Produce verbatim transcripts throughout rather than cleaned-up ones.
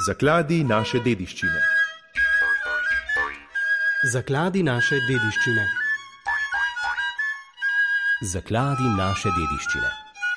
Zakladi naše dediščine. Zakladi naše dediščine. Zakladi naše dediščine.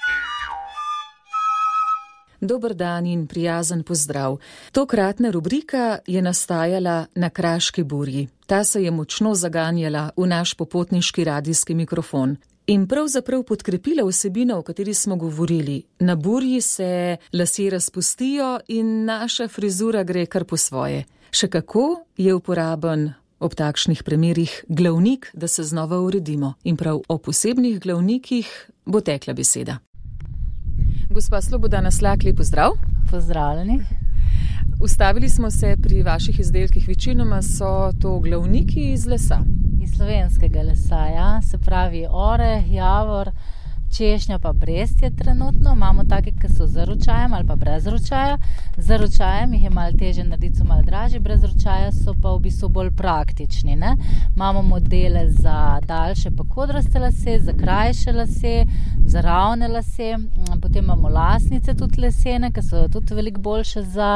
Dober dan in prijazen pozdrav. Tokratna rubrika je nastajala na Kraški burji. Ta se je močno zaganjala v naš popotniški radijski mikrofon. In pravzaprav podkrepila vsebino, o kateri smo govorili. Na burji se lasje razpustijo in naša frizura gre kar po svoje. Še kako je uporaben ob takšnih primerih glavnik, da se znova uredimo. In prav o posebnih glavnikih bo tekla beseda. Gospa Slobodana Slak, lep pozdrav. Pozdravljeni. Ustavili smo se pri vaših izdelkih, večinoma so to glavniki iz lesa. Iz slovenskega lesa, ja. Se pravi oreh, javor, češnja pa brestje trenutno. Imamo take, ki so z ročajem ali pa brez ročaja. Z ročajem jih je malo težje narediti, so malo dražji, brez ročaja so pa v bistvu bolj praktični. Ne? Imamo modele za daljše pa kodraste lase, za krajše lase, za ravne lase. Potem imamo lasnice tudi lesene, ki so tudi veliko boljše za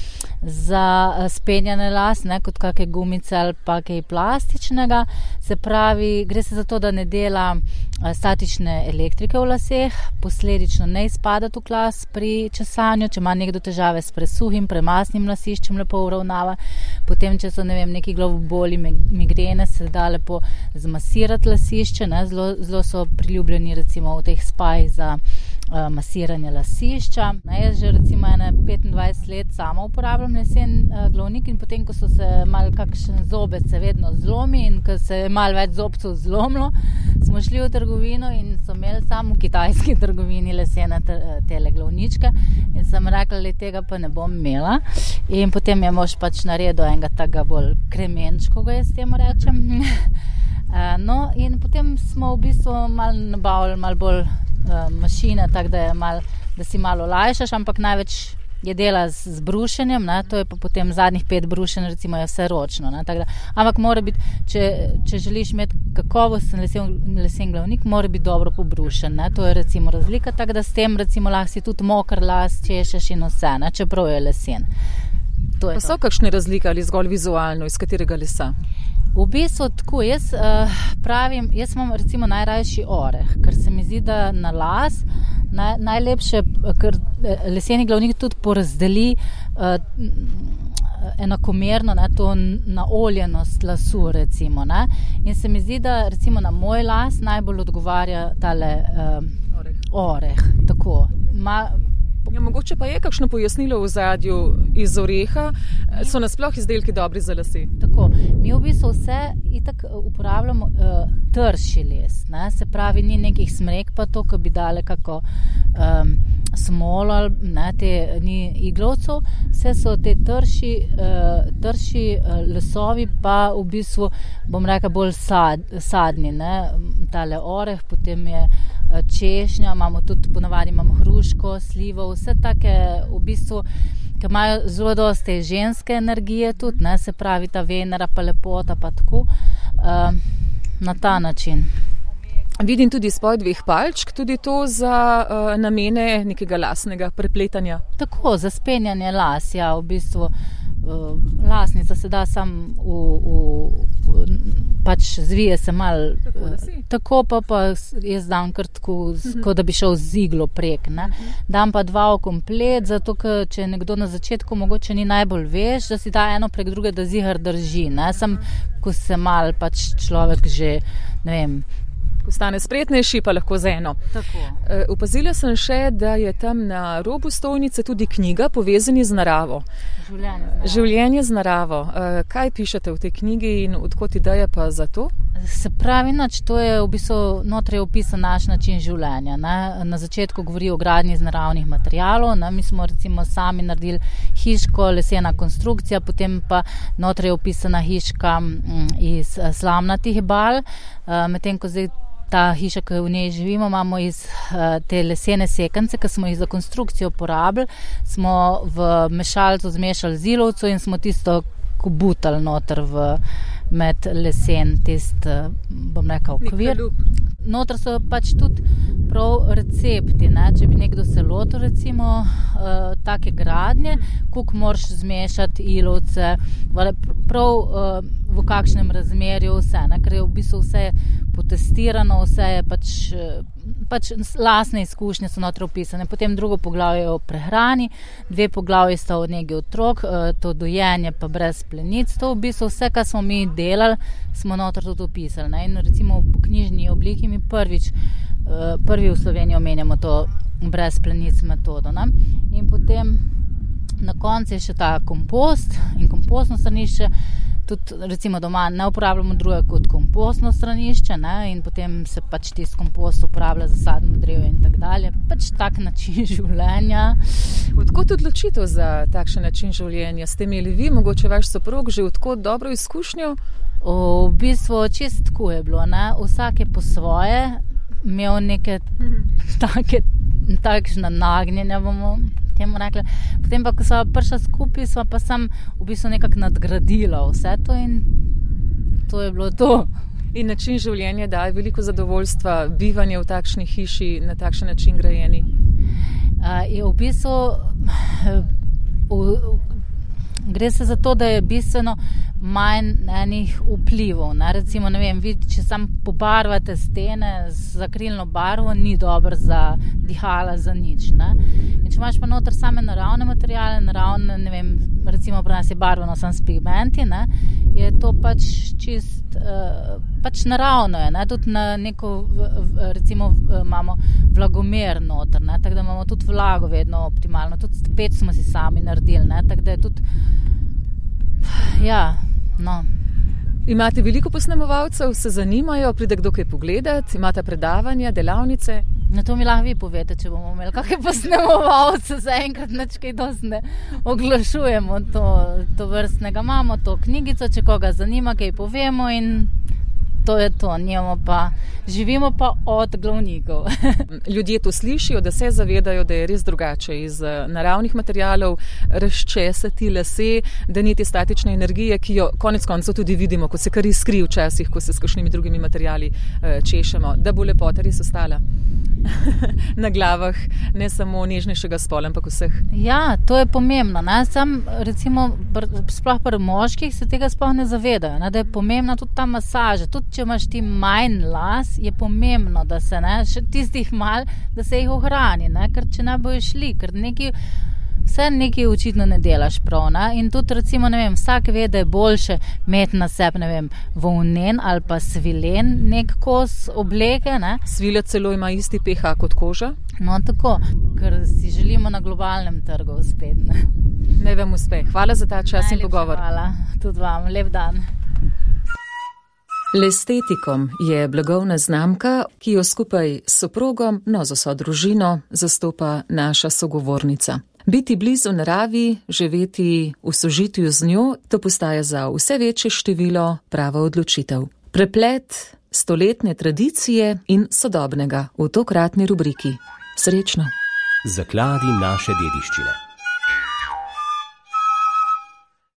za spenjane las, ne, kot kakšne gumice ali pa kaj plastičnega. Se pravi, gre se za to, da ne dela statične elektrike v laseh, posledično ne izpada v klas pri česanju, če ima nekdo težave s presuhim, premasnim lasiščem, lepo uravnava. Potem, če so, ne vem, neki glavoboli, migrene, se da lepo zmasirati lasišče, ne, zelo, zelo so priljubljeni recimo v teh spajih za uh, masiranje lasišča. Ne, jaz že recimo ene petindvajset let sama uporabljam lesen uh, glavnik in potem, ko so se malo kakšen zobec se vedno zlomi in ko se je malo več zobcev zlomilo, smo šli v trgovino in so imeli samo v kitajski trgovini lesene tele glavničke in sem rekla, le tega pa ne bom imela. In potem je mož pač naredil enega tega bolj kremenčko, ga jaz temu rečem. No, in potem smo v bistvu malo nabavili malo bolj uh, mašine, tako da, je mal, da si malo olajšaš, ampak največ je dela z, z brušenjem, ne, to je pa potem zadnjih pet brušenj, recimo je vse ročno. Ne, tako da, ampak mora biti, če, če želiš imeti kakovosten lesen, lesen glavnik, mora biti dobro pobrušen, ne, to je recimo razlika, tako da s tem recimo lahko si tudi mokr las češeš in vse, ne, čeprav je lesen. To je pa so kakšne razlike ali zgolj vizualno, iz katerega lesa? V bistvu tako, jaz uh, pravim, jaz imam recimo najrajši oreh, ker se mi zdi, da na las naj, najlepše, ker leseni glavnik tudi porazdeli uh, enakomerno, ne, to naoljenost lasu recimo, ne, in se mi zdi, da recimo na moj las najbolj odgovarja tale uh, oreh. oreh, tako, ma Ja, mogoče pa je kakšno pojasnilo v zadju iz oreha, so nasploh izdelki dobri za lase? Tako, mi v bistvu vse itak uporabljamo uh, trši les, ne? Se pravi, ni nekih smrek pa to, ko bi dale kako um, smolo, ne, te, ni iglovcev, vse so te trši, uh, trši uh, lesovi pa v bistvu, bom rekla, bolj sad, sadni, ne? Tale oreh, potem je češnja, imamo tudi ponavadi imamo hruško, slivo, vse take v bistvu, ki imajo zelo dosti ženske energije tudi, ne, se pravi ta venera pa lepota pa tako, uh, na ta način. Vidim tudi spoj dveh palčk, tudi to za uh, namene nekega lasnega prepletanja. Tako, za spenjanje las, ja, v bistvu uh, lasnica se da sam v, v, v pač zvije se malo, tako, tako pa, pa jaz dam kar tako, uh-huh. Kot da bi šel z iglo prek, ne. Uh-huh. Dam pa dva v komplet, zato, ker če je nekdo na začetku mogoče ni najbolj veš, da si da eno prek druge, da ziher drži, ne. Sam, ko se mal pač človek že, ne vem, postane spretnejši, pa lahko z eno. Tako. Uh, opazila sem še, da je tam na robu stojnice tudi knjiga Povezani z naravo. Življenje z naravo. Življenje z naravo. Uh, kaj pišete v tej knjigi in odkot ideja pa za to? Se pravi, nač, to je v bistvu notri opisan naš način življenja. Ne? Na začetku govori o gradnji iz naravnih materialov, ne? Mi smo recimo sami naredili hiško, lesena konstrukcija, potem pa notri je opisana hiška m, iz slamnatih bal, uh, medtem ko zdaj ta hiša, ki v njej živimo, imamo iz uh, te lesene sekance, ki smo jih za konstrukcijo porabili, smo v mešalcu zmešali zilovco in smo tisto kubutali noter v med lesen, tist, bom rekel, okvir. Noter so pač tudi prav recepti, ne? Če bi nekdo se nasprotju, recimo, uh, take gradnje, koliko moraš zmešati ilovce, prav uh, v kakšnem razmerju vse, ne? Ker je v bistvu vse potestirano, vse je pač, pač lastne izkušnje so notri opisane. Potem drugo poglavje je o prehrani, dve poglavje sta o negi otrok, uh, to dojenje pa brez plenic, to v bistvu vse, kar smo mi delali, smo notri tudi opisali, ne? In recimo v knjižni obliki mi prvič prvi v Sloveniji omenjamo to brez plenic metodo. Ne? In potem na koncu je še ta kompost in kompostno stranišče. Tudi recimo doma ne uporabljamo druge kot kompostno stranišče, ne? In potem se pač tisti kompost uporablja za sadno drevje in tak dalje. Pač tak način življenja. Odkot odločitev za takšen način življenja? Ste imeli vi, mogoče vaš soprog, že odkot dobro izkušnjo? V bistvu čist tako je bilo, ne? Vsak je po svoje imel neke take, takšna nagnjenja, bomo temu rekli. Potem pa, ko sva prišla skupaj, sva pa sam v bistvu nekako nadgradila vse to in to je bilo to. In način življenja daje veliko zadovoljstva, bivanje v takšni hiši, na takšen način grajeni? Uh, je v bistvu v, gre se za to, da je bistveno manj enih vplivov. Ne? Recimo, ne vem, vi, če sam pobarvate stene z akrilno barvo, ni dobro za dihala, za nič. Ne? In če imaš pa noter same naravne materiale, naravne, ne vem, recimo pri nas je barveno sam s pigmenti, ne? Je to pač čist, uh, pač naravno je, ne? Tudi na neko, recimo, imamo vlagomer noter, ne? Tako da imamo tudi vlago vedno optimalno, tudi pec smo si sami naredili, ne? Tako da je tudi, ja, no. Imate veliko posnemovalcev, se zanimajo, pride kdo kaj pogledati, imate predavanja, delavnice? Na to mi lahko vi povete, če bomo imeli kakšne posnemovalce, zaenkrat nič kaj dosti ne oglašujemo to, to vrstnega. Imamo to knjigico, če koga zanima, kaj povemo in to je to, nimamo pa, živimo pa od glavnikov. Ljudje to slišijo, da se zavedajo, da je res drugače iz naravnih materialov razčesati lase, da ni te statične energije, ki jo konec koncev tudi vidimo, ko se kar iskri včasih, ko se s kakšnimi drugimi materiali češemo, da bo lepota res ostala na glavah, ne samo nežnejšega spola, ampak vseh. Ja, to je pomembno. Ne? Sam, recimo, sploh pri moških se tega sploh ne zavedajo, ne? Da je pomembna tudi ta masaža. Tudi če imaš ti manj las, je pomembno, da se ne, še tistih mal, da se jih ohrani, ne? Ker če ne bojo šli, ker neki vse nekaj očitno ne delaš prav, ne? In tudi recimo, ne vem, vsak ve, da je boljše imeti na sebi, ne vem, volnen ali pa svilen nek kos obleke, ne? Svile celo ima isti pH kot koža? No, tako, ker si želimo na globalnem trgu uspeti, ne? Naj vam uspe. Hvala za ta čas in pogovor. Hvala, tudi vam. Lep dan. Lestetikom je blagovna znamka, ki jo skupaj s soprogom, no z vso družino, zastopa naša sogovornica. Biti blizu naravi, živeti v sožitju z njo, to postaja za vse večje število prava odločitev. Preplet stoletne tradicije in sodobnega v tokratni rubriki. Srečno! Zakladi naše dediščine.